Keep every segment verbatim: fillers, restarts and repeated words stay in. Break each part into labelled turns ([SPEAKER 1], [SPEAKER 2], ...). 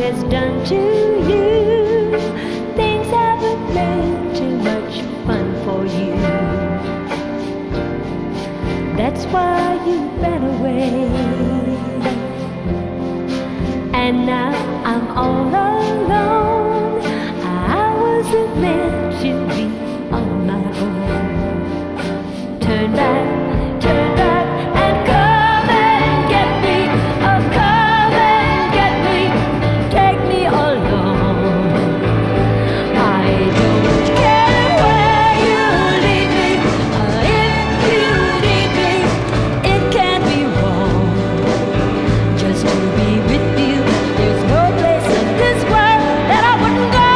[SPEAKER 1] has done to you. Things haven't been too much fun for you. That's why you ran away. And now I'm all alone. I wasn't meant to be on my own. Turn back, turn back, and come and get me. Oh, come and get me. Take me along. I don't care where you lead me. Uh, if you need me, it can't be wrong. Just to be with you, there's no place in this world that I wouldn't go.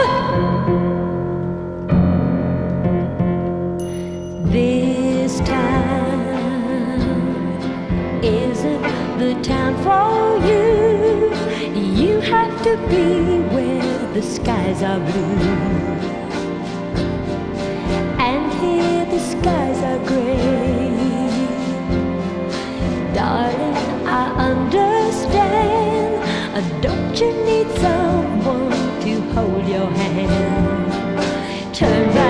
[SPEAKER 1] This town isn't the town for you. You have to be where the skies are blue. And here the skies are gray. Darling, I understand. Uh, Don't you need someone to hold your hand? Turn back.